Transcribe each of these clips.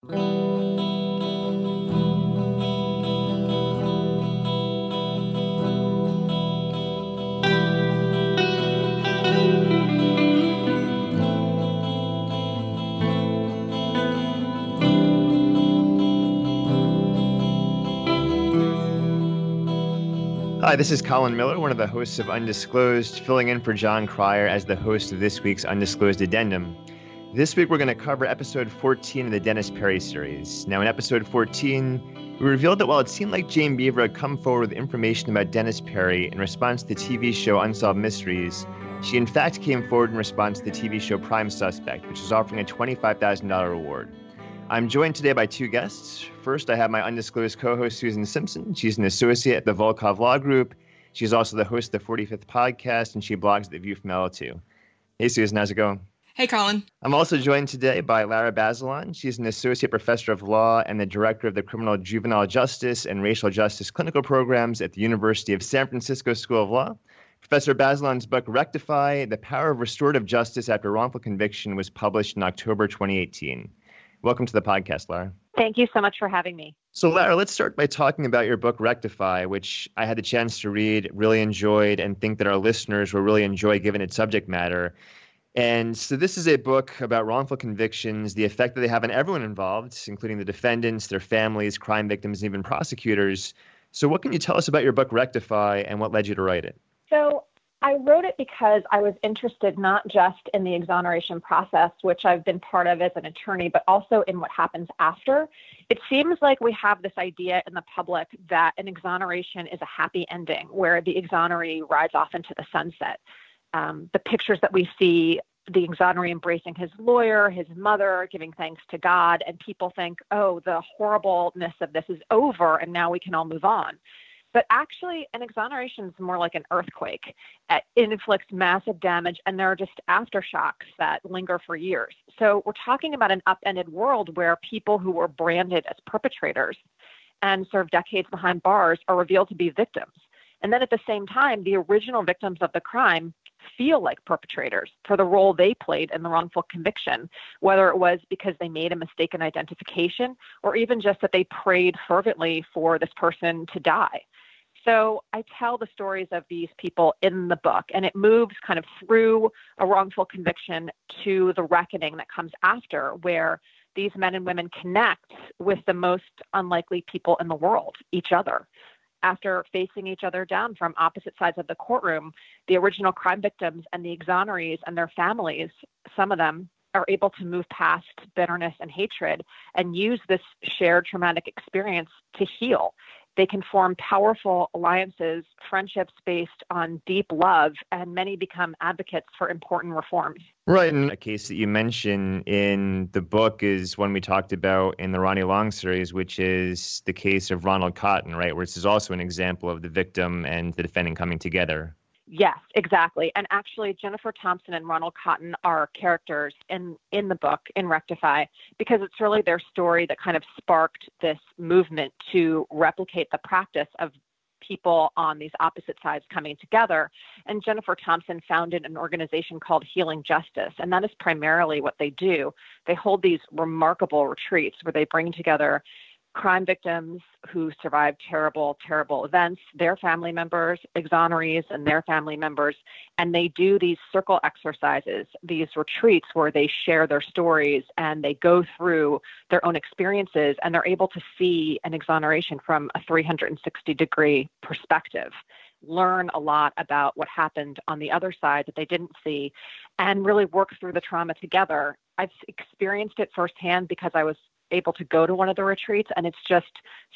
Hi, this is Colin Miller, one of the hosts of Undisclosed, filling in for John Cryer as the host of this week's Undisclosed Addendum. This week, we're going to cover episode 14 of the Dennis Perry series. Now, in episode 14, we revealed that while it seemed like Jane Beaver had come forward with information about Dennis Perry in response to the TV show Unsolved Mysteries, she in fact came forward in response to the TV show Prime Suspect, which is offering a $25,000 reward. I'm joined today by two guests. First, I have my undisclosed co-host, Susan Simpson. She's an associate at the Volkov Law Group. She's also the host of the 45th podcast, and she blogs at The View from LL2. Hey, Susan, how's it going? Hey, Colin. I'm also joined today by Lara Bazelon. She's an associate professor of law and the director of the Criminal Juvenile Justice and Racial Justice Clinical Programs at the University of San Francisco School of Law. Professor Bazelon's book, Rectify, The Power of Restorative Justice After Wrongful Conviction, was published in October 2018. Welcome to the podcast, Lara. Thank you so much for having me. So, Lara, let's start by talking about your book, Rectify, which I had the chance to read, really enjoyed, and think that our listeners will really enjoy given its subject matter. And so this is a book about wrongful convictions, the effect that they have on everyone involved, including the defendants, their families, crime victims, and even prosecutors. So what can you tell us about your book, Rectify, and what led you to write it? So I wrote it because I was interested not just in the exoneration process, which I've been part of as an attorney, but also in what happens after. It seems like we have this idea in the public that an exoneration is a happy ending where the exoneree rides off into the sunset. The pictures that we see, the exoneree embracing his lawyer, his mother, giving thanks to God, and people think, oh, the horribleness of this is over and now we can all move on. But actually, an exoneration is more like an earthquake. It inflicts massive damage, and there are just aftershocks that linger for years. So we're talking about an upended world where people who were branded as perpetrators and served decades behind bars are revealed to be victims. And then at the same time, the original victims of the crime feel like perpetrators for the role they played in the wrongful conviction, whether it was because they made a mistaken identification or even just that they prayed fervently for this person to die. So I tell the stories of these people in the book, and it moves kind of through a wrongful conviction to the reckoning that comes after, where these men and women connect with the most unlikely people in the world, each other. After facing each other down from opposite sides of the courtroom, the original crime victims and the exonerees and their families, some of them, are able to move past bitterness and hatred and use this shared traumatic experience to heal. They can form powerful alliances, friendships based on deep love, and many become advocates for important reforms. Right. And a case that you mention in the book is one we talked about in the Ronnie Long series, which is the case of Ronald Cotton, right? Where this is also an example of the victim and the defendant coming together. Yes, exactly. And actually, Jennifer Thompson and Ronald Cotton are characters in the book, in Rectify, because it's really their story that kind of sparked this movement to replicate the practice of people on these opposite sides coming together. And Jennifer Thompson founded an organization called Healing Justice, and that is primarily what they do. They hold these remarkable retreats where they bring together crime victims who survived terrible, terrible events, their family members, exonerees, and their family members. And they do these circle exercises, these retreats where they share their stories and they go through their own experiences, and they're able to see an exoneration from a 360-degree perspective, learn a lot about what happened on the other side that they didn't see, and really work through the trauma together. I've experienced it firsthand because I was able to go to one of the retreats, and it's just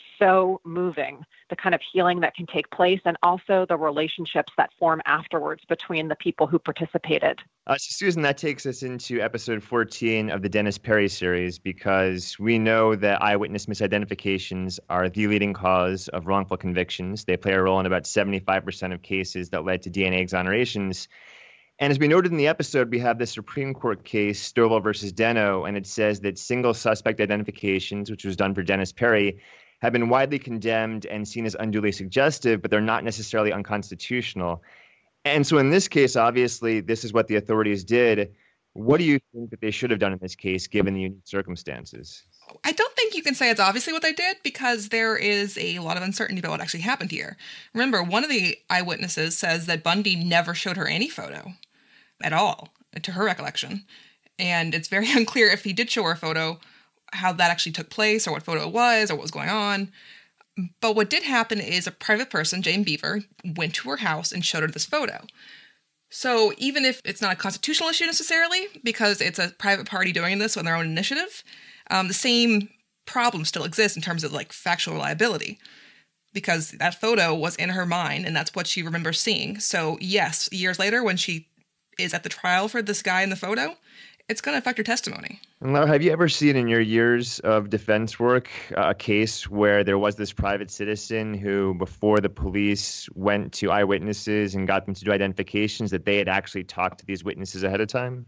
so moving, the kind of healing that can take place and also the relationships that form afterwards between the people who participated. So Susan, that takes us into episode 14 of the Dennis Perry series, because we know that eyewitness misidentifications are the leading cause of wrongful convictions. They play a role in about 75% of cases that led to DNA exonerations. And as we noted in the episode, we have the Supreme Court case, Stovall versus Deno, and it says that single suspect identifications, which was done for Dennis Perry, have been widely condemned and seen as unduly suggestive, but they're not necessarily unconstitutional. And so in this case, obviously, this is what the authorities did. What do you think that they should have done in this case, given the unique circumstances? I don't think you can say it's obviously what they did because there is a lot of uncertainty about what actually happened here. Remember, one of the eyewitnesses says that Bundy never showed her any photo at all, to her recollection. And it's very unclear if he did show her a photo, how that actually took place, or what photo it was, or what was going on. But what did happen is a private person, Jane Beaver, went to her house and showed her this photo. So even if it's not a constitutional issue necessarily, because it's a private party doing this on their own initiative, the same problem still exists in terms of like factual reliability, because that photo was in her mind and that's what she remembers seeing. So yes, years later when she is at the trial for this guy in the photo, it's going to affect her testimony. And Laura, have you ever seen in your years of defense work a case where there was this private citizen who, before the police went to eyewitnesses and got them to do identifications, that they had actually talked to these witnesses ahead of time?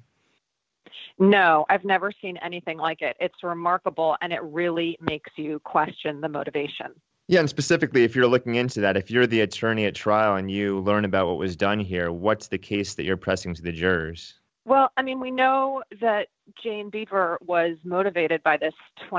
No, I've never seen anything like it. It's remarkable, and it really makes you question the motivation. Yeah, and specifically, if you're looking into that, if you're the attorney at trial and you learn about what was done here, what's the case that you're pressing to the jurors? Well, I mean, we know that Jane Beaver was motivated by this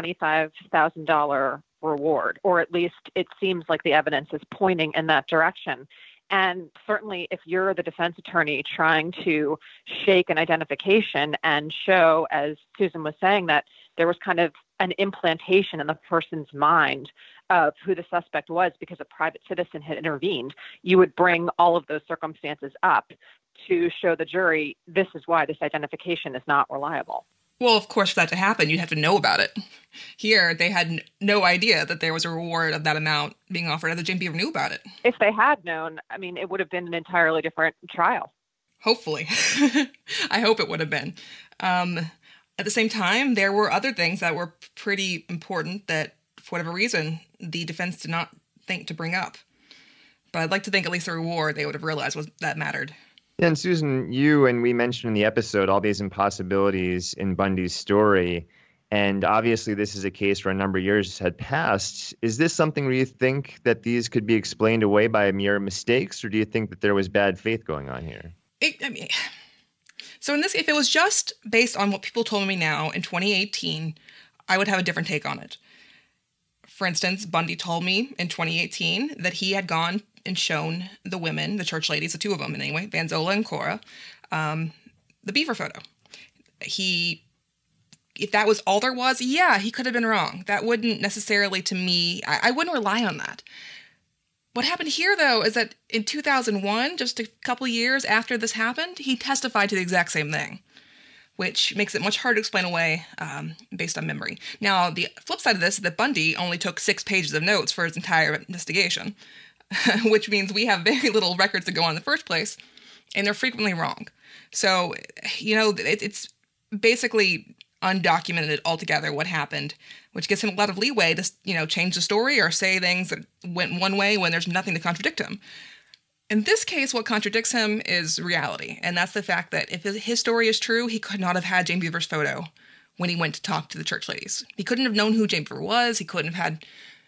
$25,000 reward, or at least it seems like the evidence is pointing in that direction. And certainly if you're the defense attorney trying to shake an identification and show, as Susan was saying, that there was kind of an implantation in the person's mind of who the suspect was because a private citizen had intervened, you would bring all of those circumstances up to show the jury this is why this identification is not reliable. Well, of course, for that to happen, you'd have to know about it. Here, they had no idea that there was a reward of that amount being offered, and that Jane Beaver knew about it. If they had known, I mean, it would have been an entirely different trial. Hopefully. I hope it would have been. At the same time, there were other things that were pretty important that, for whatever reason, the defense did not think to bring up. But I'd like to think at least the reward they would have realized was that mattered. Yeah, and Susan, you and we mentioned in the episode all these impossibilities in Bundy's story, and obviously this is a case where a number of years had passed. Is this something where you think that these could be explained away by mere mistakes, or do you think that there was bad faith going on here? So in this, if it was just based on what people told me now in 2018, I would have a different take on it. For instance, Bundy told me in 2018 that he had gone and shown the women, the church ladies, the two of them anyway, Van Zola and Cora, the Beaver photo. If that was all there was, yeah, he could have been wrong. That wouldn't necessarily, to me, I wouldn't rely on that. What happened here, though, is that in 2001, just a couple years after this happened, he testified to the exact same thing, which makes it much harder to explain away based on memory. Now, the flip side of this is that Bundy only took 6 pages of notes for his entire investigation, which means we have very little records to go on in the first place, and they're frequently wrong. So, it's basically undocumented altogether what happened, which gives him a lot of leeway to, change the story or say things that went one way when there's nothing to contradict him. In this case, what contradicts him is reality, and that's the fact that if his story is true, he could not have had Jane Beaver's photo when he went to talk to the church ladies. He couldn't have known who Jane Beaver was. He couldn't have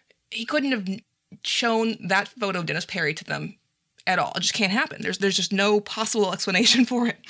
shown that photo of Dennis Perry to them at all. It just can't happen. There's just no possible explanation for it.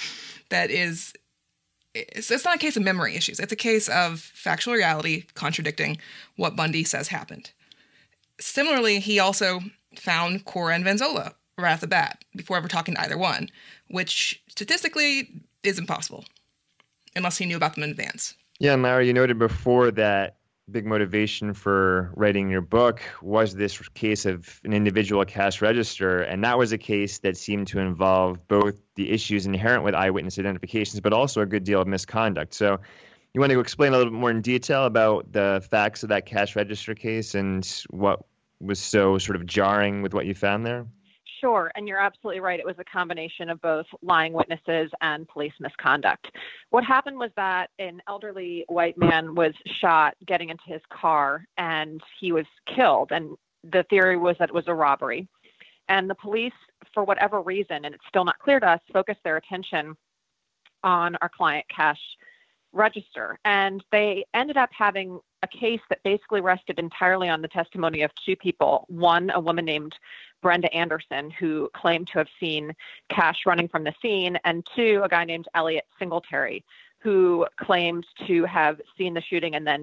It's not a case of memory issues. It's a case of factual reality contradicting what Bundy says happened. Similarly, he also found Cora and Van Zola right off the bat before ever talking to either one, which statistically is impossible unless he knew about them in advance. Yeah, and Larry, you noted before that big motivation for writing your book was this case of an individual cash register, and that was a case that seemed to involve both the issues inherent with eyewitness identifications, but also a good deal of misconduct. So you want to explain a little bit more in detail about the facts of that cash register case and what was so sort of jarring with what you found there? Sure, and you're absolutely right. It was a combination of both lying witnesses and police misconduct. What happened was that an elderly white man was shot getting into his car, and he was killed. And the theory was that it was a robbery. And the police, for whatever reason, and it's still not clear to us, focused their attention on our client cash register. And they ended up having a case that basically rested entirely on the testimony of 2 people. One, a woman named Brenda Anderson, who claimed to have seen cash running from the scene, and 2, a guy named Elliot Singletary, who claimed to have seen the shooting and then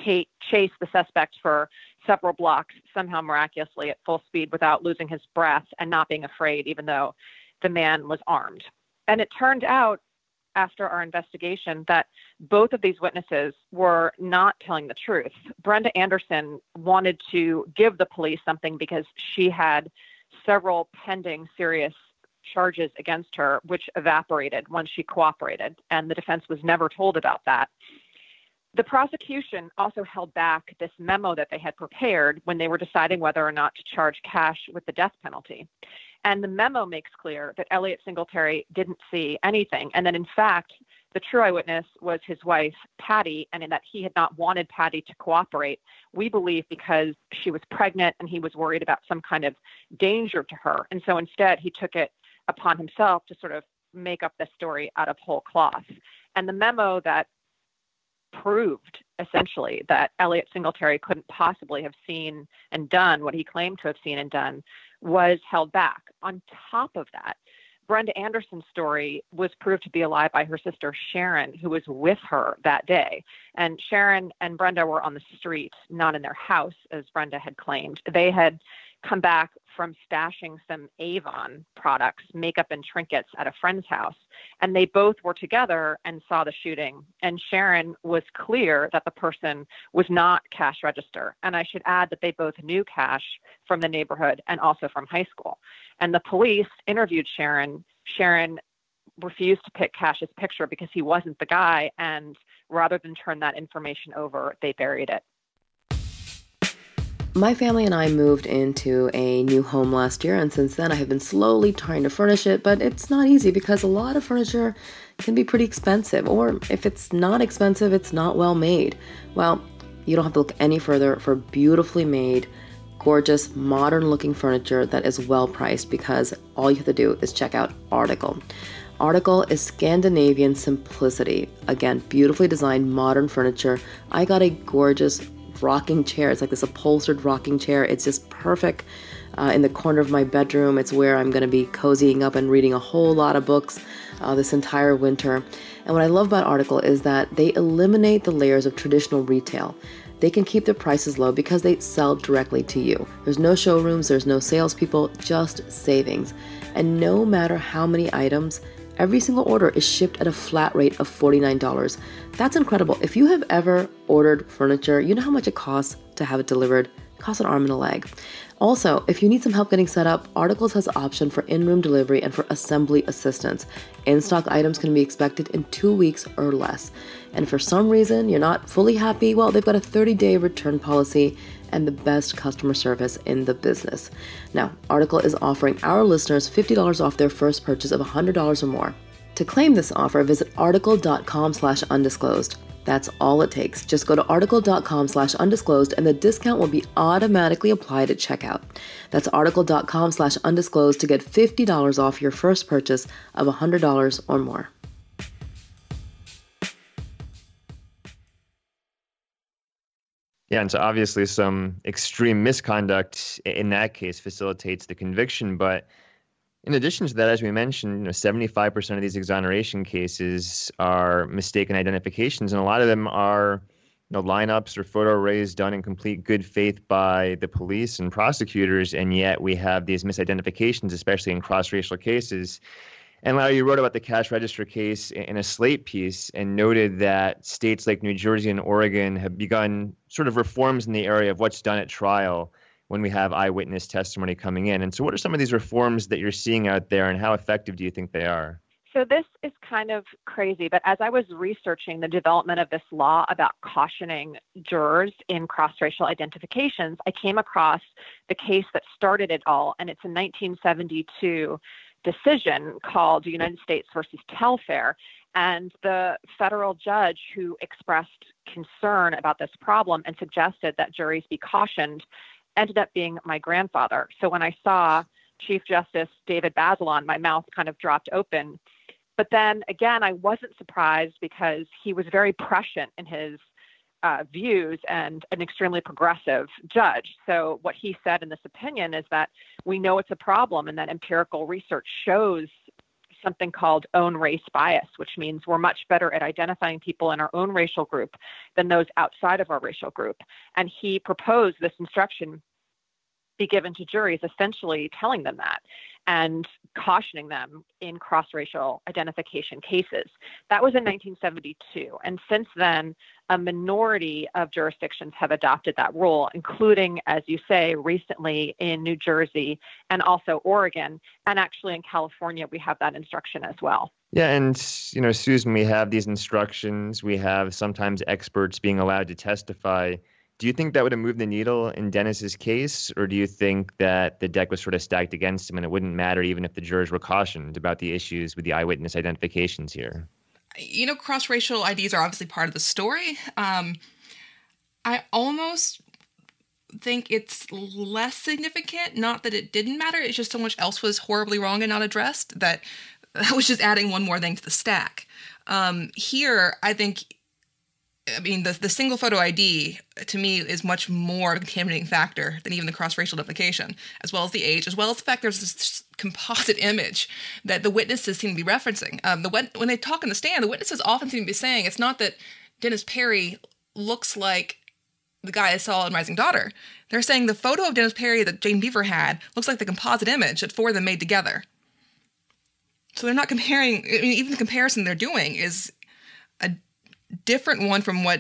chase the suspect for several blocks, somehow miraculously at full speed without losing his breath and not being afraid, even though the man was armed. And it turned out after our investigation that both of these witnesses were not telling the truth. Brenda Anderson wanted to give the police something because she had several pending serious charges against her, which evaporated once she cooperated, and the defense was never told about that. The prosecution also held back this memo that they had prepared when they were deciding whether or not to charge Cash with the death penalty. And the memo makes clear that Elliot Singletary didn't see anything, and that in fact, the true eyewitness was his wife, Patty, and in that he had not wanted Patty to cooperate, we believe because she was pregnant and he was worried about some kind of danger to her. And so instead, he took it upon himself to sort of make up the story out of whole cloth. And the memo that proved essentially that Elliot Singletary couldn't possibly have seen and done what he claimed to have seen and done was held back. On top of that, Brenda Anderson's story was proved to be a lie by her sister Sharon, who was with her that day. And Sharon and Brenda were on the street, not in their house, as Brenda had claimed. They had come back from stashing some Avon products, makeup and trinkets at a friend's house. And they both were together and saw the shooting. And Sharon was clear that the person was not Cash Register. And I should add that they both knew Cash from the neighborhood and also from high school. And the police interviewed Sharon. Sharon refused to pick Cash's picture because he wasn't the guy. And rather than turn that information over, they buried it. My family and I moved into a new home last year, and since then I have been slowly trying to furnish it, but it's not easy because a lot of furniture can be pretty expensive, or if it's not expensive, it's not well made. Well, you don't have to look any further for beautifully made, gorgeous, modern-looking furniture that is well priced, because all you have to do is check out Article. Article is Scandinavian simplicity. Again, beautifully designed modern furniture. I got a gorgeous rocking chair. It's like this upholstered rocking chair. It's just perfect in the corner of my bedroom. It's where I'm going to be cozying up and reading a whole lot of books this entire winter. And what I love about Article is that they eliminate the layers of traditional retail. They can keep their prices low because they sell directly to you. There's no showrooms, there's no salespeople, just savings. And no matter how many items, every single order is shipped at a flat rate of $49. That's incredible. If you have ever ordered furniture, you know how much it costs to have it delivered. It costs an arm and a leg. Also, if you need some help getting set up, Articles has an option for in-room delivery and for assembly assistance. In-stock items can be expected in 2 weeks or less. And for some reason you're not fully happy, well, they've got a 30-day return policy and the best customer service in the business. Now, Article is offering our listeners $50 off their first purchase of $100 or more. To claim this offer, visit article.com/undisclosed. That's all it takes. Just go to article.com/undisclosed and the discount will be automatically applied at checkout. That's article.com/undisclosed to get $50 off your first purchase of $100 or more. Yeah, and so obviously some extreme misconduct in that case facilitates the conviction. But in addition to that, as we mentioned, 75% of these exoneration cases are mistaken identifications, and a lot of them are lineups or photo arrays done in complete good faith by the police and prosecutors, and yet we have these misidentifications, especially in cross-racial cases. And Larry, you wrote about the Cash Register case in a Slate piece and noted that states like New Jersey and Oregon have begun sort of reforms in the area of what's done at trial when we have eyewitness testimony coming in. And so what are some of these reforms that you're seeing out there, and how effective do you think they are? So this is kind of crazy, but as I was researching the development of this law about cautioning jurors in cross-racial identifications, I came across the case that started it all, and it's a 1972 decision called United States versus Telfair. And the federal judge who expressed concern about this problem and suggested that juries be cautioned ended up being my grandfather. So when I saw Chief Justice David Bazelon, my mouth kind of dropped open. But then again, I wasn't surprised because he was very prescient in his views and an extremely progressive judge. So what he said in this opinion is that we know it's a problem and that empirical research shows something called own race bias, which means we're much better at identifying people in our own racial group than those outside of our racial group. And he proposed this instruction be given to juries, essentially telling them that and cautioning them in cross-racial identification cases. That was in 1972. And since then, a minority of jurisdictions have adopted that rule, including, as you say, recently in New Jersey and also Oregon. And actually in California, we have that instruction as well. Yeah, and, Susan, we have these instructions. We have sometimes experts being allowed to testify. Do you think that would have moved the needle in Dennis's case, or do you think that the deck was sort of stacked against him and it wouldn't matter even if the jurors were cautioned about the issues with the eyewitness identifications here? Cross-racial IDs are obviously part of the story. I almost think it's less significant, not that it didn't matter, it's just so much else was horribly wrong and not addressed that was just adding one more thing to the stack. Here, I think the single photo ID, to me, is much more of a contaminating factor than even the cross-racial identification, as well as the age, as well as the fact there's this composite image that the witnesses seem to be referencing. When they talk in the stand, the witnesses often seem to be saying it's not that Dennis Perry looks like the guy I saw in Rising Daughter. They're saying the photo of Dennis Perry that Jane Beaver had looks like the composite image that four of them made together. So they're not comparing, even the comparison they're doing is a different one from what,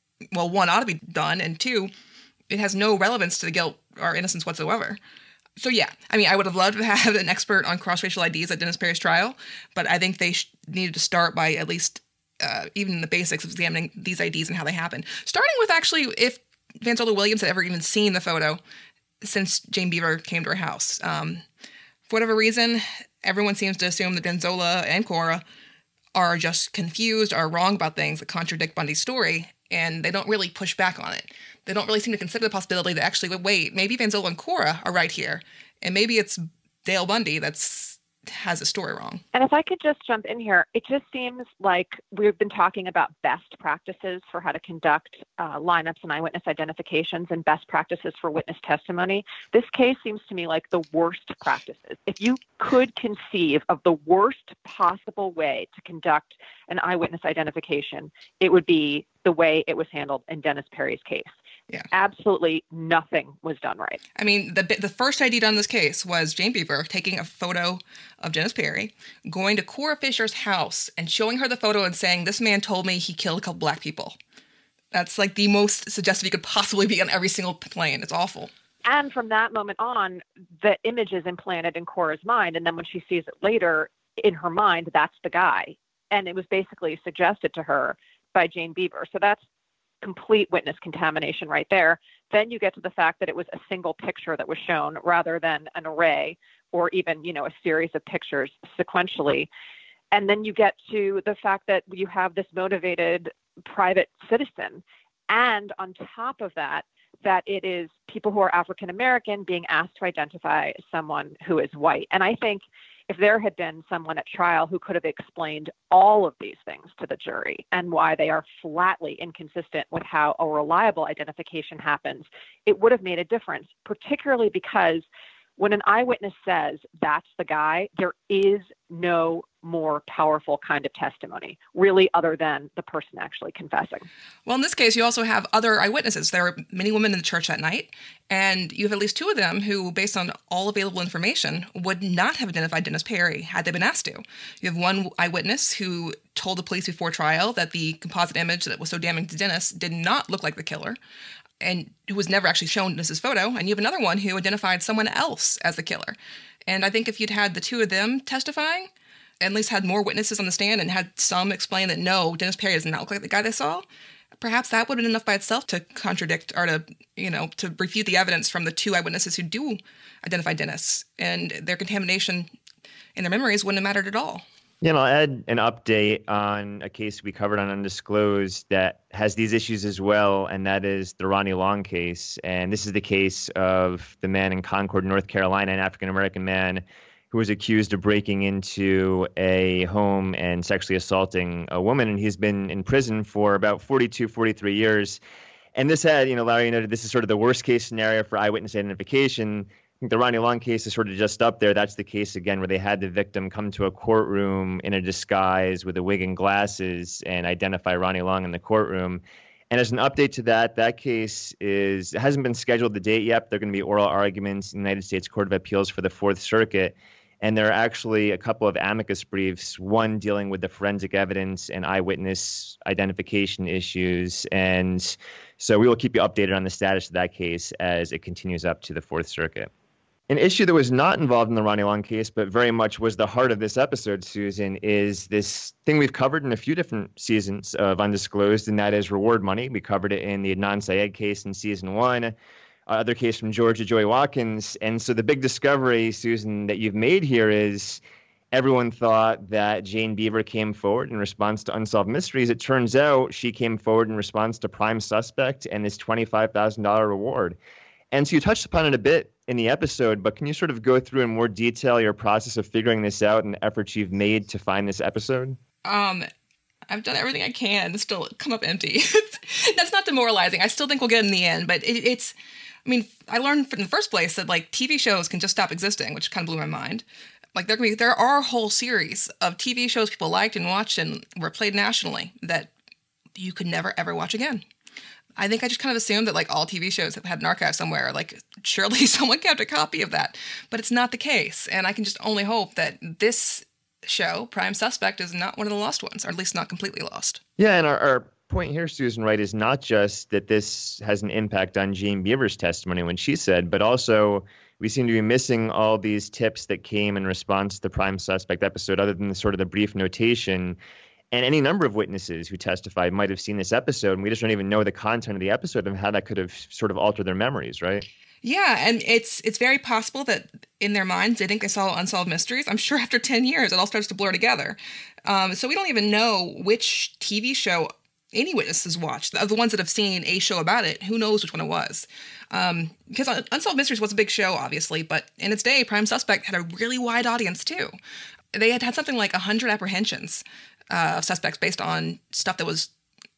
one, ought to be done, and two, it has no relevance to the guilt or innocence whatsoever. So yeah, I would have loved to have an expert on cross-racial IDs at Dennis Perry's trial, but I think they needed to start by at least even the basics of examining these IDs and how they happen. Starting with actually if Vanzola Williams had ever even seen the photo since Jane Beaver came to her house. For whatever reason, everyone seems to assume that Vanzola and Cora are just confused or wrong about things that contradict Bundy's story, and they don't really push back on it. They don't really seem to consider the possibility that actually, wait, maybe Vanzola and Cora are right here, and maybe it's Dale Bundy has a story wrong. And if I could just jump in here, it just seems like we've been talking about best practices for how to conduct lineups and eyewitness identifications and best practices for witness testimony. This case seems to me like the worst practices. If you could conceive of the worst possible way to conduct an eyewitness identification, it would be the way it was handled in Dennis Perry's case. Yeah. Absolutely nothing was done right. The first ID done in this case was Jane Beaver taking a photo of Dennis Perry, going to Cora Fisher's house and showing her the photo and saying, "This man told me he killed a couple black people." That's like the most suggestive you could possibly be on every single plane. It's awful. And from that moment on, the image is implanted in Cora's mind. And then when she sees it later in her mind, that's the guy. And it was basically suggested to her by Jane Beaver. So that's complete witness contamination right there. Then you get to the fact that it was a single picture that was shown rather than an array or even, a series of pictures sequentially. And then you get to the fact that you have this motivated private citizen. And on top of that it is people who are African American being asked to identify someone who is white. And I think if there had been someone at trial who could have explained all of these things to the jury and why they are flatly inconsistent with how a reliable identification happens, it would have made a difference, particularly because when an eyewitness says that's the guy, there is no more powerful kind of testimony, really, other than the person actually confessing. Well, in this case, you also have other eyewitnesses. There were many women in the church that night, and you have at least two of them who, based on all available information, would not have identified Dennis Perry had they been asked to. You have one eyewitness who told the police before trial that the composite image that was so damning to Dennis did not look like the killer, and who was never actually shown Dennis's photo. And you have another one who identified someone else as the killer. And I think if you'd had the two of them testifying, at least had more witnesses on the stand and had some explain that no, Dennis Perry does not look like the guy they saw, perhaps that would have been enough by itself to contradict or to refute the evidence from the two eyewitnesses who do identify Dennis, and their contamination in their memories wouldn't have mattered at all. Yeah, and I'll add an update on a case we covered on Undisclosed that has these issues as well, and that is the Ronnie Long case. And this is the case of the man in Concord, North Carolina, an African-American man who was accused of breaking into a home and sexually assaulting a woman. And he's been in prison for about 43 years. And this had, Larry noted, this is sort of the worst case scenario for eyewitness identification. The Ronnie Long case is sort of just up there. That's the case again where they had the victim come to a courtroom in a disguise with a wig and glasses and identify Ronnie Long in the courtroom. And as an update to that, that case hasn't been scheduled the date yet. There are going to be oral arguments in the United States Court of Appeals for the Fourth Circuit. And there are actually a couple of amicus briefs, one dealing with the forensic evidence and eyewitness identification issues. And so we will keep you updated on the status of that case as it continues up to the Fourth Circuit. An issue that was not involved in the Ronnie Long case, but very much was the heart of this episode, Susan, is this thing we've covered in a few different seasons of Undisclosed, and that is reward money. We covered it in the Adnan Syed case in season 1. Other case from Georgia, Joey Watkins. And so the big discovery, Susan, that you've made here is everyone thought that Jane Beaver came forward in response to Unsolved Mysteries. It turns out she came forward in response to Prime Suspect and this $25,000 reward. And so you touched upon it a bit in the episode, but can you sort of go through in more detail your process of figuring this out and the efforts you've made to find this episode? I've done everything I can to still come up empty. That's not demoralizing. I still think we'll get in the end, but it's... I mean, I learned in the first place that like TV shows can just stop existing, which kind of blew my mind. Like there are whole series of TV shows people liked and watched and were played nationally that you could never ever watch again. I think I just kind of assumed that like all TV shows have had an archive somewhere. Like surely someone kept a copy of that, but it's not the case. And I can just only hope that this show, Prime Suspect, is not one of the lost ones, or at least not completely lost. Yeah, and our point here, Susan, right, is not just that this has an impact on Jane Beaver's testimony when she said, but also we seem to be missing all these tips that came in response to the Prime Suspect episode, other than the sort of the brief notation. And any number of witnesses who testified might have seen this episode, and we just don't even know the content of the episode and how that could have sort of altered their memories, right? Yeah, and it's very possible that in their minds they think they saw Unsolved Mysteries. I'm sure after 10 years it all starts to blur together. So we don't even know which TV show any witnesses watched. Of the ones that have seen a show about it, who knows which one it was? Because Unsolved Mysteries was a big show, obviously, but in its day, Prime Suspect had a really wide audience too. They had something like 100 apprehensions of suspects based on stuff that was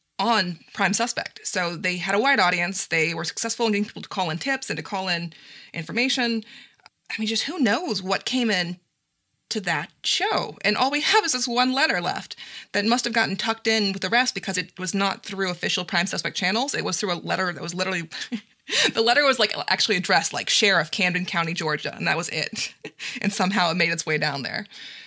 on Prime Suspect. So they had a wide audience. They were successful in getting people to call in tips and to call in information. I mean, just who knows what came in to that show. And all we have is this one letter left that must have gotten tucked in with the rest because it was not through official Prime Suspect channels. It was through a letter that was literally... the letter was like actually addressed like Sheriff, Camden County, Georgia, and that was it. And somehow it made its way down there.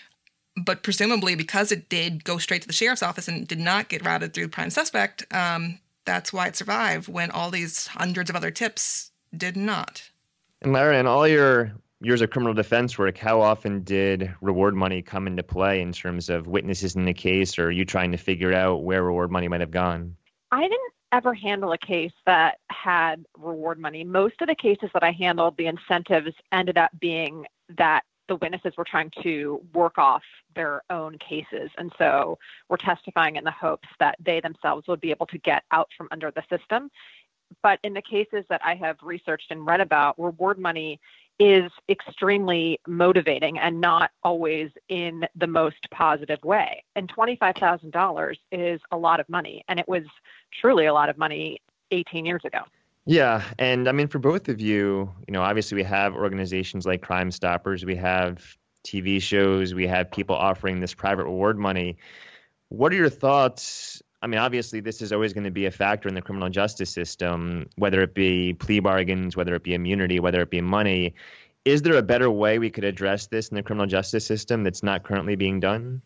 But presumably because it did go straight to the sheriff's office and did not get routed through Prime Suspect, that's why it survived when all these hundreds of other tips did not. And Lara, in all your years of criminal defense work, how often did reward money come into play in terms of witnesses in the case, or you trying to figure out where reward money might have gone? I didn't ever handle a case that had reward money. Most of the cases that I handled, the incentives ended up being that the witnesses were trying to work off their own cases. And so we're testifying in the hopes that they themselves would be able to get out from under the system. But in the cases that I have researched and read about, reward money is extremely motivating and not always in the most positive way. And $25,000 is a lot of money. And it was truly a lot of money 18 years ago. Yeah. And I mean, for both of you, obviously we have organizations like Crime Stoppers, we have TV shows, we have people offering this private reward money. What are your thoughts? I mean, obviously this is always going to be a factor in the criminal justice system, whether it be plea bargains, whether it be immunity, whether it be money. Is there a better way we could address this in the criminal justice system that's not currently being done?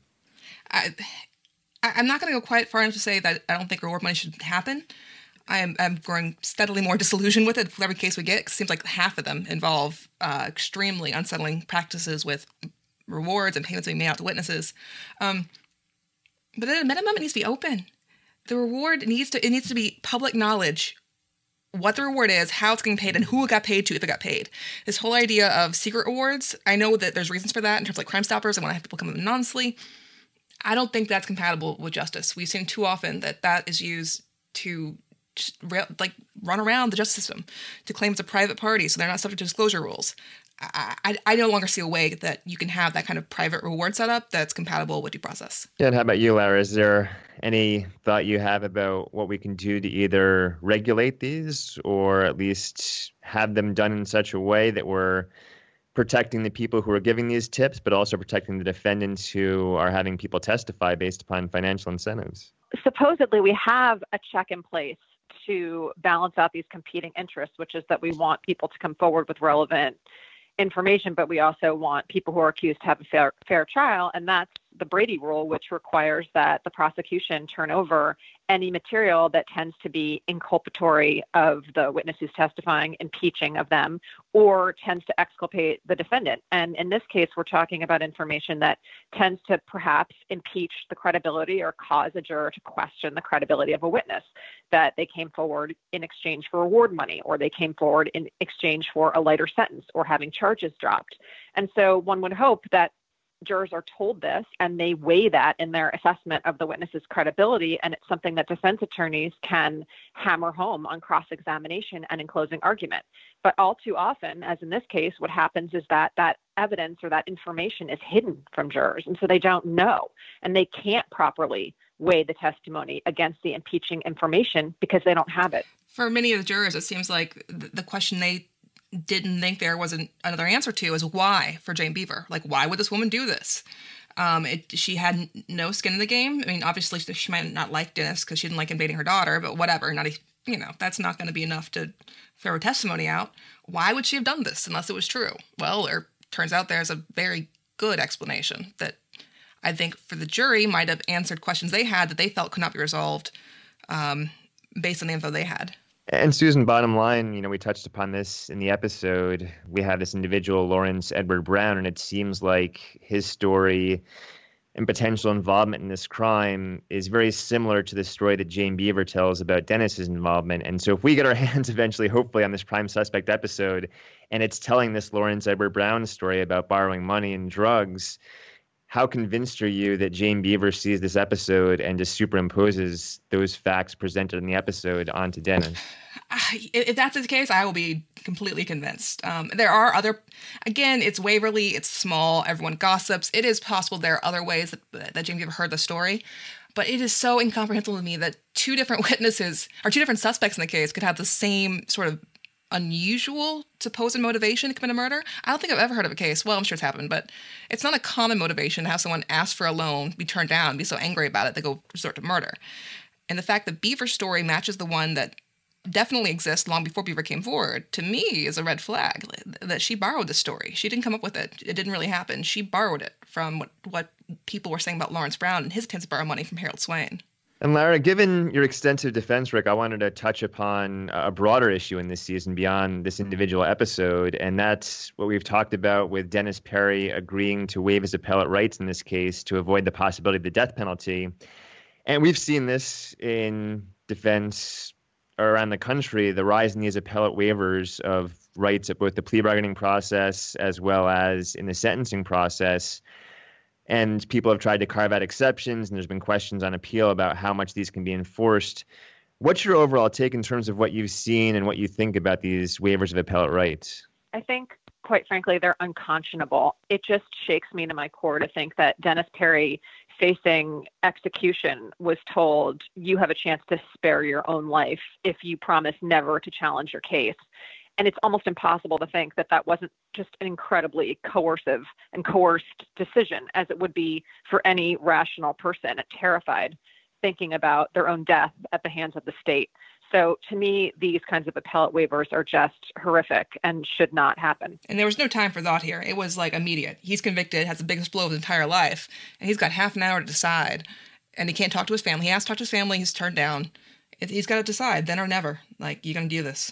I'm not going to go quite far enough to say that I don't think reward money should happen. I'm growing steadily more disillusioned with it with every case we get. It seems like half of them involve extremely unsettling practices with rewards and payments being made out to witnesses. But at a minimum, it needs to be open. The reward needs to be public knowledge what the reward is, how it's getting paid, and who it got paid to if it got paid. This whole idea of secret rewards, I know that there's reasons for that in terms of like Crime Stoppers and when I have people come in anonymously. I don't think that's compatible with justice. We've seen too often that is used to just run around the justice system to claim it's a private party so they're not subject to disclosure rules. I no longer see a way that you can have that kind of private reward setup that's compatible with due process. Yeah, and how about you, Lara? Is there any thought you have about what we can do to either regulate these or at least have them done in such a way that we're protecting the people who are giving these tips, but also protecting the defendants who are having people testify based upon financial incentives? Supposedly, we have a check in place to balance out these competing interests, which is that we want people to come forward with relevant information, but we also want people who are accused to have a fair trial. And that's the Brady rule, which requires that the prosecution turn over any material that tends to be inculpatory of the witness who's testifying, impeaching of them, or tends to exculpate the defendant. And in this case, we're talking about information that tends to perhaps impeach the credibility or cause a juror to question the credibility of a witness, that they came forward in exchange for reward money, or they came forward in exchange for a lighter sentence or having charges dropped. And so one would hope that jurors are told this and they weigh that in their assessment of the witness's credibility. And it's something that defense attorneys can hammer home on cross-examination and in closing argument. But all too often, as in this case, what happens is that that evidence or that information is hidden from jurors. And so they don't know, and they can't properly weigh the testimony against the impeaching information because they don't have it. For many of the jurors, it seems like the question they didn't think there was another answer to is why for Jane Beaver. Like, why would this woman do this? She had no skin in the game. I mean, obviously she might not like Dennis because she didn't like invading her daughter, but whatever. That's not going to be enough to throw her testimony out. Why would she have done this unless it was true? Well, it turns out there's a very good explanation that I think for the jury might have answered questions they had that they felt could not be resolved based on the info they had. And Susan, bottom line, we touched upon this in the episode. We have this individual, Lawrence Edward Brown, and it seems like his story and potential involvement in this crime is very similar to the story that Jane Beaver tells about Dennis's involvement. And so if we get our hands eventually, hopefully, on this Prime Suspect episode, and it's telling this Lawrence Edward Brown story about borrowing money and drugs, how convinced are you that Jane Beaver sees this episode and just superimposes those facts presented in the episode onto Dennis? If that's the case, I will be completely convinced. There are other, again, it's Waverly, it's small, everyone gossips. It is possible there are other ways that Jane Beaver heard the story, but it is so incomprehensible to me that two different witnesses, or two different suspects in the case, could have the same sort of unusual supposed motivation to commit a murder. I don't think I've ever heard of a case, well, I'm sure it's happened, but it's not a common motivation to have someone ask for a loan, be turned down, be so angry about it, they go resort to murder. And the fact that Beaver's story matches the one that definitely exists long before Beaver came forward, to me is a red flag, that she borrowed the story. She didn't come up with it. It didn't really happen. She borrowed it from what people were saying about Lawrence Brown and his attempts to borrow money from Harold Swain. And Lara, given your extensive defense, Rick, I wanted to touch upon a broader issue in this season beyond this individual episode, and that's what we've talked about with Dennis Perry agreeing to waive his appellate rights in this case to avoid the possibility of the death penalty. And we've seen this in defense around the country, the rise in these appellate waivers of rights at both the plea bargaining process as well as in the sentencing process. And people have tried to carve out exceptions, and there's been questions on appeal about how much these can be enforced. What's your overall take in terms of what you've seen and what you think about these waivers of appellate rights? I think, quite frankly, they're unconscionable. It just shakes me to my core to think that Dennis Perry, facing execution, was told, you have a chance to spare your own life if you promise never to challenge your case. And it's almost impossible to think that that wasn't just an incredibly coercive and coerced decision, as it would be for any rational person terrified thinking about their own death at the hands of the state. So to me, these kinds of appellate waivers are just horrific and should not happen. And there was no time for thought here. It was like immediate. He's convicted, has the biggest blow of his entire life, and he's got half an hour to decide. And he can't talk to his family. He has to talk to his family. He's turned down. He's got to decide then or never. Like, you're going to do this.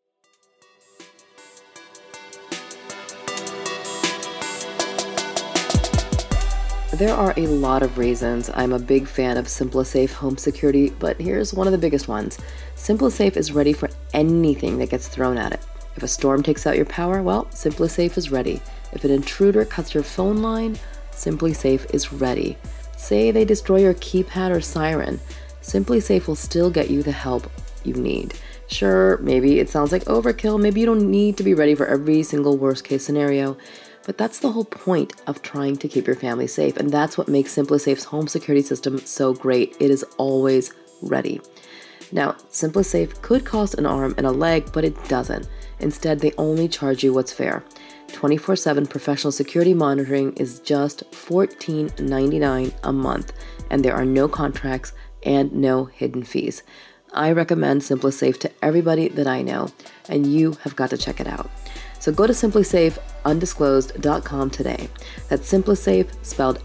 There are a lot of reasons I'm a big fan of SimpliSafe home security, but here's one of the biggest ones. SimpliSafe is ready for anything that gets thrown at it. If a storm takes out your power, well, SimpliSafe is ready. If an intruder cuts your phone line, SimpliSafe is ready. Say they destroy your keypad or siren, SimpliSafe will still get you the help you need. Sure, maybe it sounds like overkill, maybe you don't need to be ready for every single worst case scenario, but that's the whole point of trying to keep your family safe, and that's what makes SimpliSafe's home security system so great. It is always ready. Now, SimpliSafe could cost an arm and a leg, but it doesn't. Instead, they only charge you what's fair. 24/7 professional security monitoring is just $14.99 a month, and there are no contracts and no hidden fees. I recommend SimpliSafe to everybody that I know, and you have got to check it out. So go to SimpliSafeUndisclosed.com today. That's SimpliSafe, spelled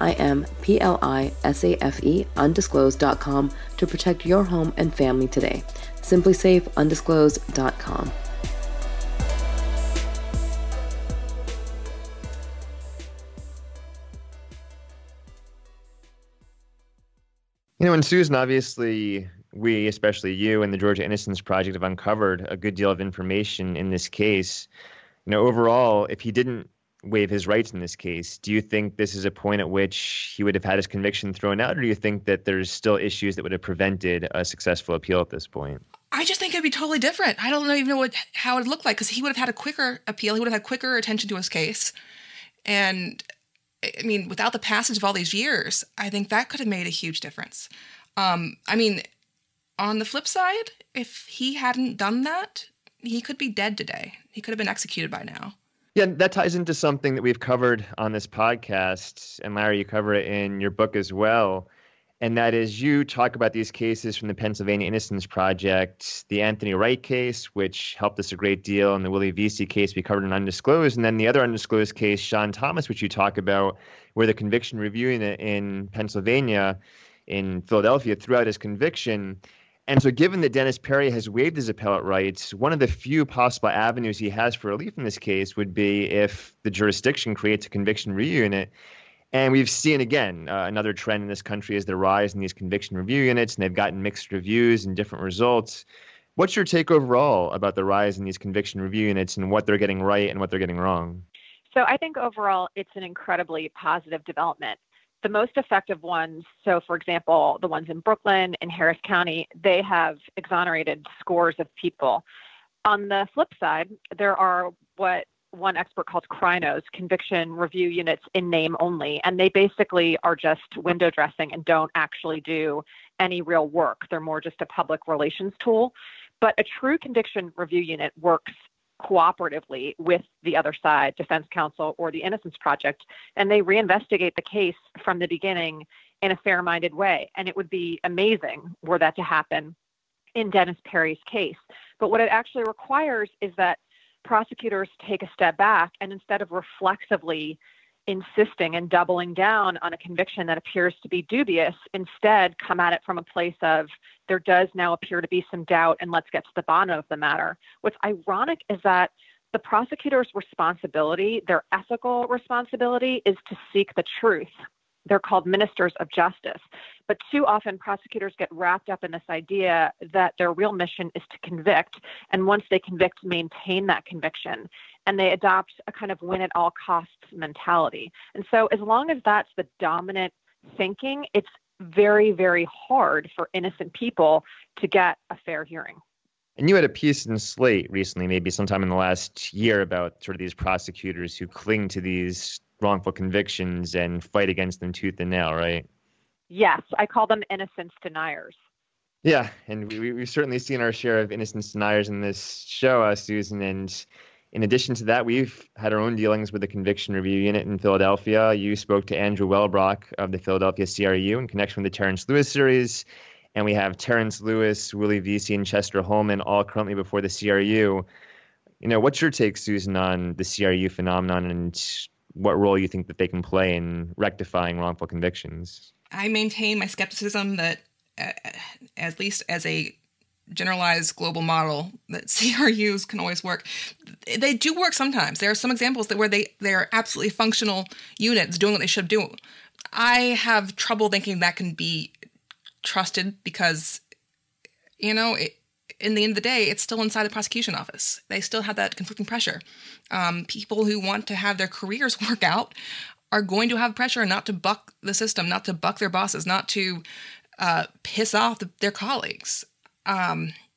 SimpliSafe, Undisclosed.com, to protect your home and family today. SimpliSafeUndisclosed.com. And Susan, obviously, we, especially you and the Georgia Innocence Project, have uncovered a good deal of information in this case. Overall, if he didn't waive his rights in this case, do you think this is a point at which he would have had his conviction thrown out, or do you think that there's still issues that would have prevented a successful appeal at this point? I just think it'd be totally different. I don't even know how it would look like, because he would have had a quicker appeal. He would have had quicker attention to his case. And I mean, without the passage of all these years, I think that could have made a huge difference. On the flip side, if he hadn't done that, he could be dead today. He could have been executed by now. Yeah, that ties into something that we've covered on this podcast. And Larry, you cover it in your book as well. And that is, you talk about these cases from the Pennsylvania Innocence Project, the Anthony Wright case, which helped us a great deal, and the Willie Vesey case we covered in Undisclosed, and then the other undisclosed case, Sean Thomas, which you talk about, where the conviction review unit in Pennsylvania, in Philadelphia, threw out his conviction. And so given that Dennis Perry has waived his appellate rights, one of the few possible avenues he has for relief in this case would be if the jurisdiction creates a conviction review unit. And we've seen, again, another trend in this country is the rise in these conviction review units, and they've gotten mixed reviews and different results. What's your take overall about the rise in these conviction review units and what they're getting right and what they're getting wrong? So I think overall it's an incredibly positive development. The most effective ones, so for example, the ones in Brooklyn and Harris County, they have exonerated scores of people. On the flip side, there are what one expert calls CRINOs, conviction review units in name only, and they basically are just window dressing and don't actually do any real work. They're more just a public relations tool. But a true conviction review unit works cooperatively with the other side, defense counsel or the Innocence Project, and they reinvestigate the case from the beginning in a fair-minded way. And it would be amazing were that to happen in Dennis Perry's case. But what it actually requires is that prosecutors take a step back and instead of reflexively insisting and doubling down on a conviction that appears to be dubious, instead come at it from a place of there does now appear to be some doubt and let's get to the bottom of the matter. What's ironic is that the prosecutor's responsibility, their ethical responsibility, is to seek the truth. They're called ministers of justice. But too often prosecutors get wrapped up in this idea that their real mission is to convict. And once they convict, maintain that conviction. And they adopt a kind of win at all costs mentality. And so as long as that's the dominant thinking, it's very, very hard for innocent people to get a fair hearing. And you had a piece in Slate recently, maybe sometime in the last year, about sort of these prosecutors who cling to these wrongful convictions and fight against them tooth and nail, right? Yes, I call them innocence deniers. Yeah, and we've certainly seen our share of innocence deniers in this show, Susan. And in addition to that, we've had our own dealings with the conviction review unit in Philadelphia. You spoke to Andrew Wellbrock of the Philadelphia CRU in connection with the Terrence Lewis series. And we have Terrence Lewis, Willie Vesey, and Chester Holman all currently before the CRU. What's your take, Susan, on the CRU phenomenon and what role you think that they can play in rectifying wrongful convictions? I maintain my skepticism that, at least as a generalized global model, that CRUs can always work. They do work sometimes. There are some examples where they are absolutely functional units doing what they should do. I have trouble thinking that can be trusted because, in the end of the day, it's still inside the prosecution office. They still have that conflicting pressure. People who want to have their careers work out are going to have pressure not to buck the system, not to buck their bosses, not to piss off their colleagues.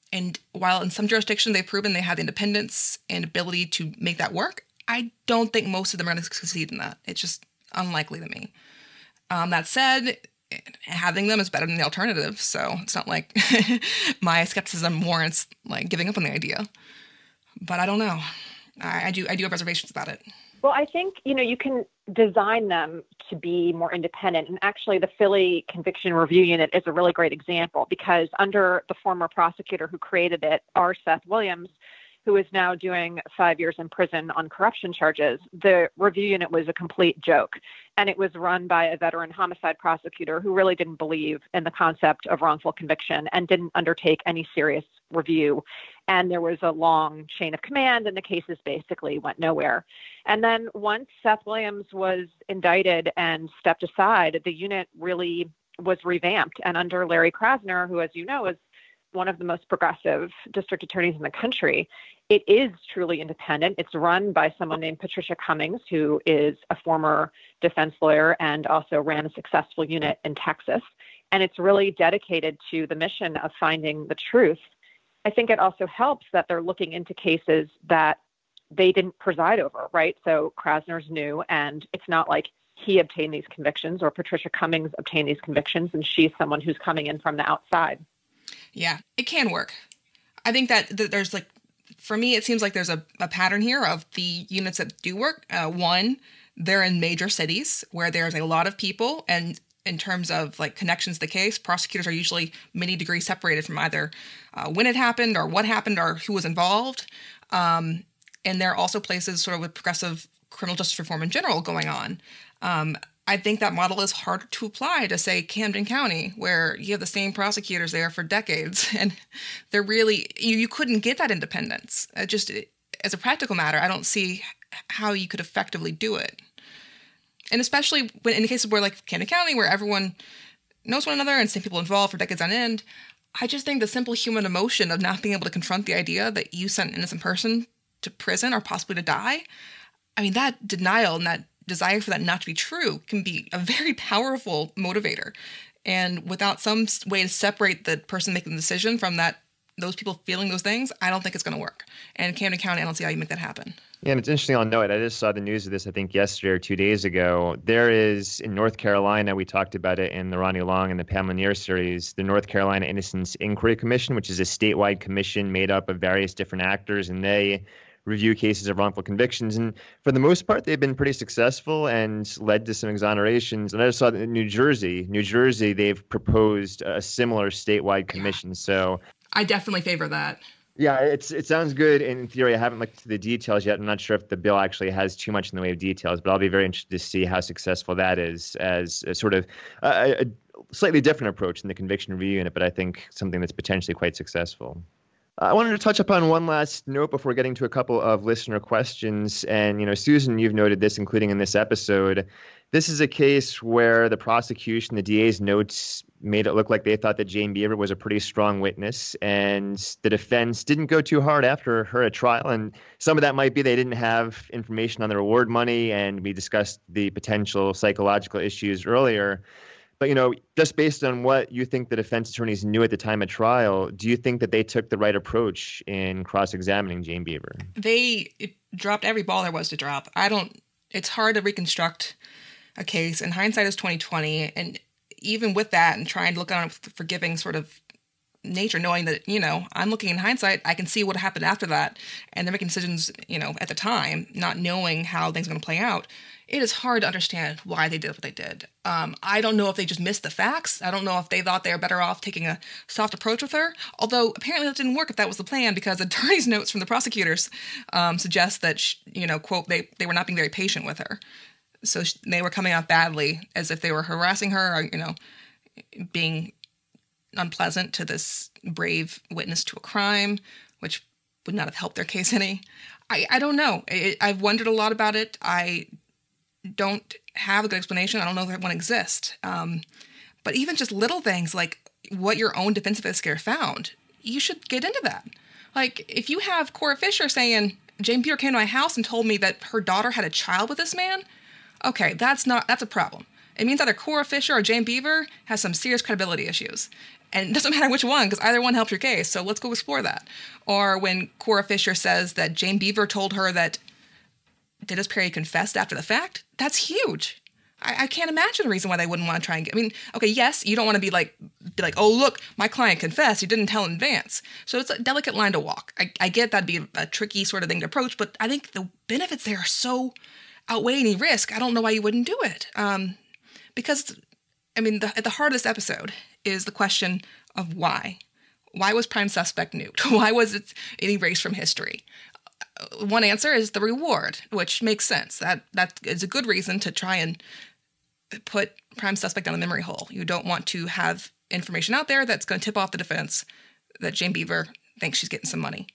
And while in some jurisdictions they've proven they have the independence and ability to make that work, I don't think most of them are going to succeed in that. It's just unlikely to me. That said, having them is better than the alternative. So it's not like my skepticism warrants like giving up on the idea. But I don't know. I do have reservations about it. Well, I think, you can design them to be more independent. And actually, the Philly Conviction Review Unit is a really great example, because under the former prosecutor who created it, R. Seth Williams, who is now doing 5 years in prison on corruption charges, the review unit was a complete joke. And it was run by a veteran homicide prosecutor who really didn't believe in the concept of wrongful conviction and didn't undertake any serious review. And there was a long chain of command, and the cases basically went nowhere. And then once Seth Williams was indicted and stepped aside, the unit really was revamped. And under Larry Krasner, who, as you know, is one of the most progressive district attorneys in the country, it is truly independent. It's run by someone named Patricia Cummings, who is a former defense lawyer and also ran a successful unit in Texas. And it's really dedicated to the mission of finding the truth. I think it also helps that they're looking into cases that they didn't preside over, right? So Krasner's new, and it's not like he obtained these convictions or Patricia Cummings obtained these convictions, and she's someone who's coming in from the outside. Yeah, it can work. I think that there's like, for me, it seems like there's a pattern here of the units that do work. One, they're in major cities where there's a lot of people, and in terms of like connections to the case, prosecutors are usually many degrees separated from either when it happened or what happened or who was involved. And there are also places sort of with progressive criminal justice reform in general going on. I think that model is harder to apply to, say, Camden County, where you have the same prosecutors there for decades, and they're really, you couldn't get that independence. Just as a practical matter, I don't see how you could effectively do it. And especially when in cases where, like Camden County, where everyone knows one another and same people involved for decades on end, I just think the simple human emotion of not being able to confront the idea that you sent an innocent person to prison or possibly to die, I mean, that denial and that desire for that not to be true can be a very powerful motivator. And without some way to separate the person making the decision from those people feeling those things, I don't think it's going to work. And in Camden County, I don't see how you make that happen. Yeah, and it's interesting, I'll note, I just saw the news of this, I think, yesterday or 2 days ago. There is, in North Carolina, we talked about it in the Ronnie Long and the Pamela Neer series, the North Carolina Innocence Inquiry Commission, which is a statewide commission made up of various different actors, and they review cases of wrongful convictions. And for the most part, they've been pretty successful and led to some exonerations. And I just saw that in New Jersey, they've proposed a similar statewide commission. So I definitely favor that. Yeah, it sounds good in theory. I haven't looked at the details yet. I'm not sure if the bill actually has too much in the way of details, but I'll be very interested to see how successful that is as a sort of a slightly different approach than the conviction review unit, but I think something that's potentially quite successful. I wanted to touch upon one last note before getting to a couple of listener questions. And, Susan, you've noted this, including in this episode. This is a case where the prosecution, the DA's notes made it look like they thought that Jane Beaver was a pretty strong witness, and the defense didn't go too hard after her at trial. And some of that might be they didn't have information on the reward money, and we discussed the potential psychological issues earlier. But, just based on what you think the defense attorneys knew at the time of trial, do you think that they took the right approach in cross-examining Jane Beaver? They dropped every ball there was to drop. It's hard to reconstruct a case, and hindsight is 20/20. And even with that, and trying to look on it with forgiving sort of nature, knowing that, I'm looking in hindsight, I can see what happened after that. And they're making decisions, at the time, not knowing how things are going to play out. It is hard to understand why they did what they did. I don't know if they just missed the facts. I don't know if they thought they were better off taking a soft approach with her. Although apparently that didn't work if that was the plan, because attorney's notes from the prosecutors suggest that, quote, they were not being very patient with her. So they were coming off badly, as if they were harassing her or, being unpleasant to this brave witness to a crime, which would not have helped their case any. I don't know. I've wondered a lot about it. I don't have a good explanation. I don't know if one exists. But even just little things like what your own defense investigator found, you should get into that. Like, if you have Cora Fisher saying, Jane Beaver came to my house and told me that her daughter had a child with this man, okay, that's a problem. It means either Cora Fisher or Jane Beaver has some serious credibility issues. And it doesn't matter which one, because either one helps your case. So let's go explore that. Or when Cora Fisher says that Jane Beaver told her that Dennis Perry confessed after the fact, that's huge. I can't imagine a reason why they wouldn't want to try and get... I mean, okay, yes, you don't want to be like, oh, look, my client confessed. He didn't tell in advance. So it's a delicate line to walk. I get that'd be a tricky sort of thing to approach, but I think the benefits there are so outweigh any risk. I don't know why you wouldn't do it. Because, I mean, at the heart of this episode is the question of why. Why was Prime Suspect nuked? Why was it erased from history? One answer is the reward, which makes sense. That is a good reason to try and put Prime Suspect down a memory hole. You don't want to have information out there that's going to tip off the defense that Jane Beaver thinks she's getting some money.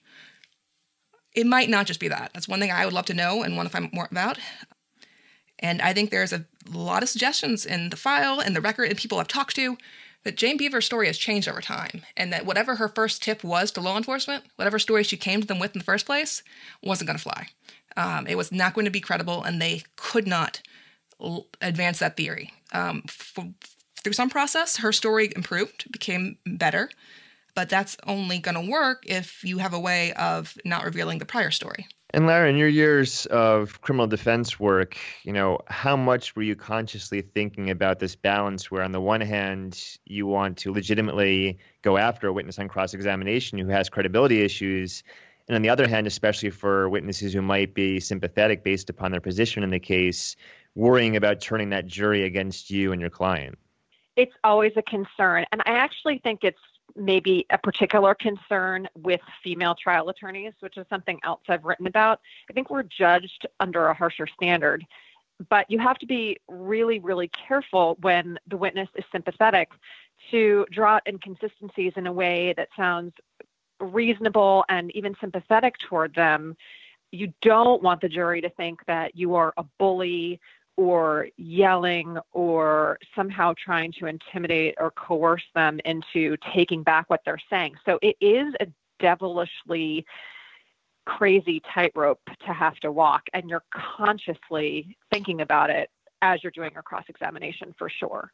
It might not just be that. That's one thing I would love to know and want to find more about. And I think there's a lot of suggestions in the file and the record and people I've talked to that Jane Beaver's story has changed over time, and that whatever her first tip was to law enforcement, whatever story she came to them with in the first place, wasn't going to fly. It was not going to be credible, and they could not advance that theory. Through some process, her story improved, became better, but that's only going to work if you have a way of not revealing the prior story. And Lara, in your years of criminal defense work, how much were you consciously thinking about this balance where on the one hand, you want to legitimately go after a witness on cross-examination who has credibility issues, and on the other hand, especially for witnesses who might be sympathetic based upon their position in the case, worrying about turning that jury against you and your client? It's always a concern. And I actually think it's maybe a particular concern with female trial attorneys, which is something else I've written about. I think we're judged under a harsher standard, but you have to be really, really careful when the witness is sympathetic to draw out inconsistencies in a way that sounds reasonable and even sympathetic toward them. You don't want the jury to think that you are a bully or yelling or somehow trying to intimidate or coerce them into taking back what they're saying. So it is a devilishly crazy tightrope to have to walk, and you're consciously thinking about it as you're doing your cross-examination for sure.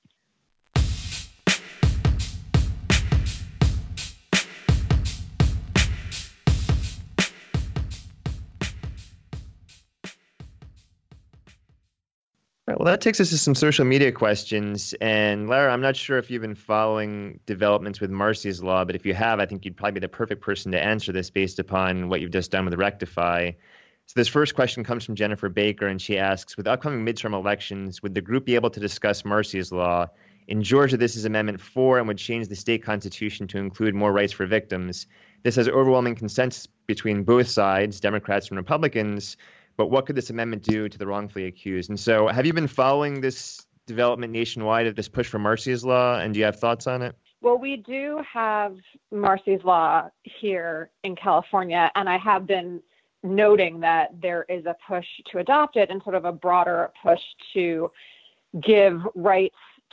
Well, that takes us to some social media questions. And Lara, I'm not sure if you've been following developments with Marsy's Law, but if you have, I think you'd probably be the perfect person to answer this based upon what you've just done with Rectify. So this first question comes from Jennifer Baker, and she asks, with upcoming midterm elections, would the group be able to discuss Marsy's Law? In Georgia, this is Amendment 4 and would change the state constitution to include more rights for victims. This has overwhelming consensus between both sides, Democrats and Republicans. But what could this amendment do to the wrongfully accused? And so have you been following this development nationwide of this push for Marsy's Law, and do you have thoughts on it? Well, we do have Marsy's Law here in California, and I have been noting that there is a push to adopt it and sort of a broader push to give rights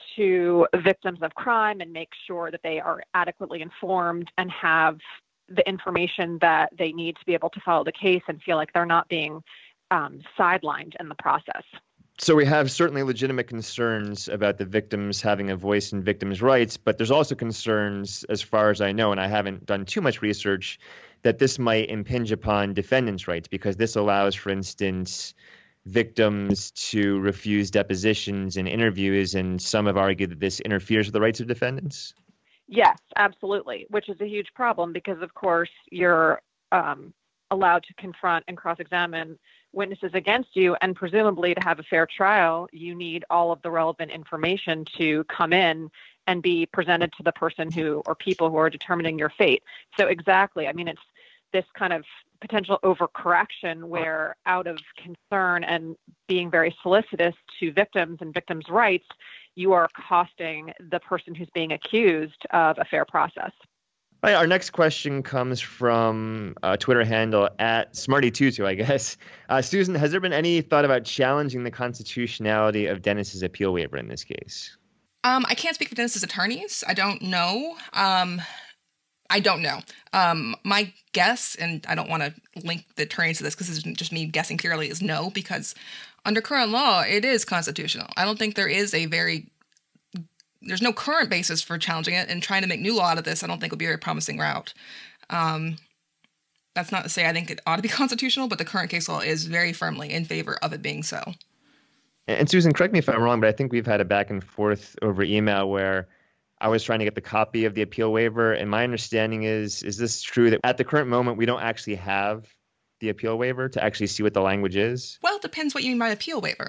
to victims of crime and make sure that they are adequately informed and have the information that they need to be able to follow the case and feel like they're not being sidelined in the process. So we have certainly legitimate concerns about the victims having a voice in victims' rights, but there's also concerns, as far as I know, and I haven't done too much research, that this might impinge upon defendants' rights because this allows, for instance, victims to refuse depositions and interviews, and some have argued that this interferes with the rights of defendants. Yes, absolutely, which is a huge problem because, of course, you're allowed to confront and cross-examine witnesses against you, and presumably to have a fair trial, you need all of the relevant information to come in and be presented to the person who or people who are determining your fate. So exactly, I mean, it's this kind of potential overcorrection where out of concern and being very solicitous to victims and victims' rights, you are costing the person who's being accused of a fair process. All right, our next question comes from a Twitter handle at Smarty22, I guess. Susan, has there been any thought about challenging the constitutionality of Dennis's appeal waiver in this case? I can't speak for Dennis's attorneys. I don't know. My guess, and I don't want to link the attorneys to this because it's just me guessing purely, is no, because under current law, it is constitutional. I don't think there is a very there's no current basis for challenging it, and trying to make new law out of this, I don't think would be a very promising route. That's not to say I think it ought to be constitutional, but the current case law is very firmly in favor of it being so. And Susan, correct me if I'm wrong, but I think we've had a back and forth over email where I was trying to get the copy of the appeal waiver. And my understanding is this true that at the current moment, we don't actually have the appeal waiver to actually see what the language is? Well, it depends what you mean by appeal waiver.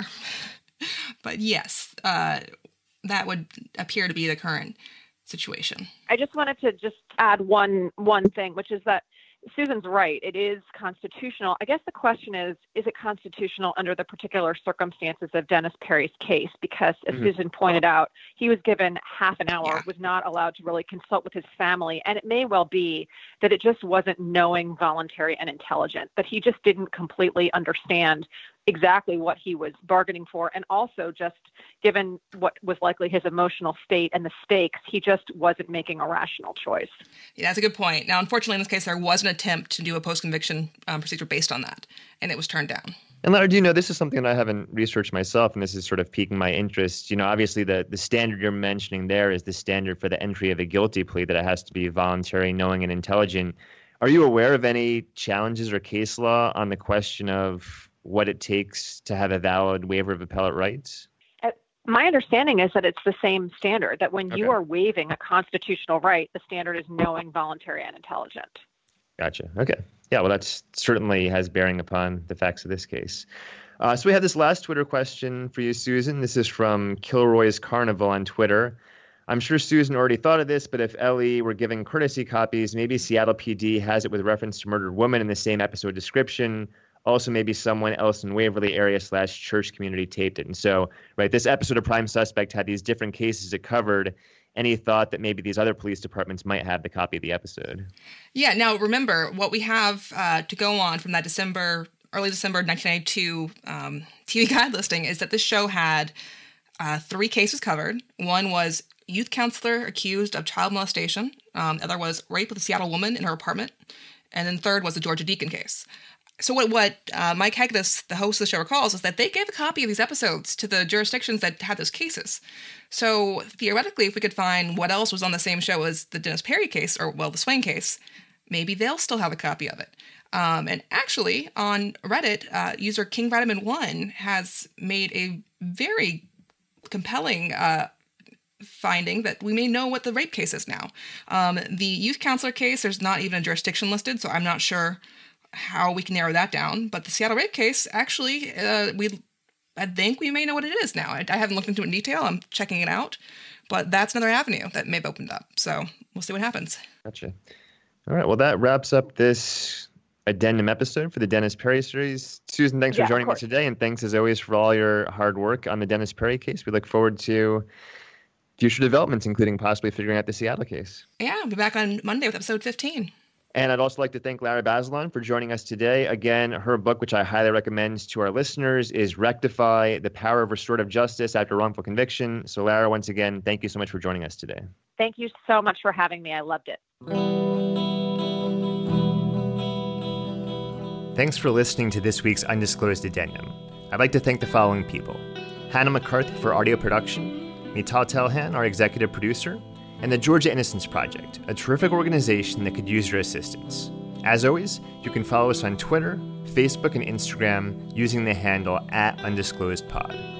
But yes, that would appear to be the current situation. I just wanted to add one thing, which is that Susan's right. It is constitutional. I guess the question is it constitutional under the particular circumstances of Dennis Perry's case? Because as Susan pointed out, he was given half an hour, was not allowed to really consult with his family. And it may well be that it just wasn't knowing, voluntary, and intelligent, that he just didn't completely understand exactly what he was bargaining for. And also just given what was likely his emotional state and the stakes, he just wasn't making a rational choice. Yeah, that's a good point. Now, unfortunately, in this case, there was an attempt to do a post-conviction procedure based on that, and it was turned down. And Lara, do you know, this is something that I haven't researched myself, and this is sort of piquing my interest. You know, obviously the standard you're mentioning there is the standard for the entry of a guilty plea, that it has to be voluntary, knowing, and intelligent. Are you aware of any challenges or case law on the question of what it takes to have a valid waiver of appellate rights? My understanding is that it's the same standard, that when you are waiving a constitutional right, the standard is knowing, voluntary, and intelligent. Gotcha. Okay. Yeah, well, that certainly has bearing upon the facts of this case. So we have this last Twitter question for you, Susan. This is from Kilroy's Carnival on Twitter. I'm sure Susan already thought of this, but if Ellie were giving courtesy copies, maybe Seattle PD has it with reference to murdered woman in the same episode description. Also, maybe someone else in Waverly area / church community taped it. And so, right, this episode of Prime Suspect had these different cases it covered. Any thought that maybe these other police departments might have the copy of the episode? Yeah, now remember, what we have to go on from that early December 1992 TV guide listing is that this show had 3 cases covered. One was youth counselor accused of child molestation. The other was rape with a Seattle woman in her apartment. And then third was the Georgia Deacon case. So what Mike Hegdes, the host of the show, recalls is that they gave a copy of these episodes to the jurisdictions that had those cases. So theoretically, if we could find what else was on the same show as the Dennis Perry case, or, well, the Swain case, maybe they'll still have a copy of it. And actually, on Reddit, user KingVitamin1 has made a very compelling finding that we may know what the rape case is now. The youth counselor case, there's not even a jurisdiction listed, so I'm not sure how we can narrow that down. But the Seattle rape case, actually, I think we may know what it is now. I haven't looked into it in detail. I'm checking it out. But that's another avenue that may have opened up. So we'll see what happens. Gotcha. All right. Well, that wraps up this addendum episode for the Dennis Perry series. Susan, thanks for joining me today. And thanks, as always, for all your hard work on the Dennis Perry case. We look forward to future developments, including possibly figuring out the Seattle case. Yeah, I'll be back on Monday with episode 15. And I'd also like to thank Lara Bazelon for joining us today. Again, her book, which I highly recommend to our listeners, is Rectify: The Power of Restorative Justice After Wrongful Conviction. So, Lara, once again, thank you so much for joining us today. Thank you so much for having me. I loved it. Thanks for listening to this week's Undisclosed Addendum. I'd like to thank the following people: Hannah McCarthy for audio production, Mital Telhan, our executive producer, and the Georgia Innocence Project, a terrific organization that could use your assistance. As always, you can follow us on Twitter, Facebook, and Instagram using the handle @UndisclosedPod.